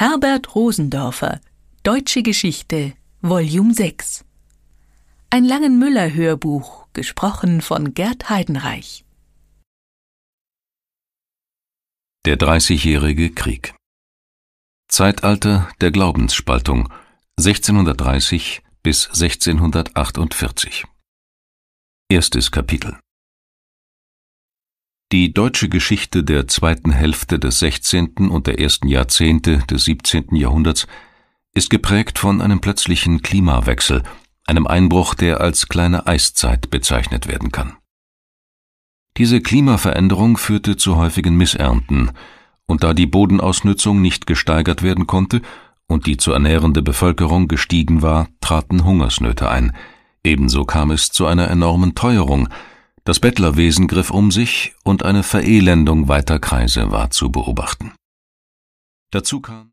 Herbert Rosendorfer, Deutsche Geschichte, Volume 6. Ein Langenmüller-Hörbuch, gesprochen von Gerd Heidenreich. Der Dreißigjährige Krieg. Zeitalter der Glaubensspaltung 1630 bis 1648. Erstes Kapitel. Die deutsche Geschichte der zweiten Hälfte des 16. und der ersten Jahrzehnte des 17. Jahrhunderts ist geprägt von einem plötzlichen Klimawechsel, einem Einbruch, der als kleine Eiszeit bezeichnet werden kann. Diese Klimaveränderung führte zu häufigen Missernten, und da die Bodenausnützung nicht gesteigert werden konnte und die zu ernährende Bevölkerung gestiegen war, traten Hungersnöte ein. Ebenso kam es zu einer enormen Teuerung, das Bettlerwesen griff um sich und eine Verelendung weiter Kreise war zu beobachten. Dazu kam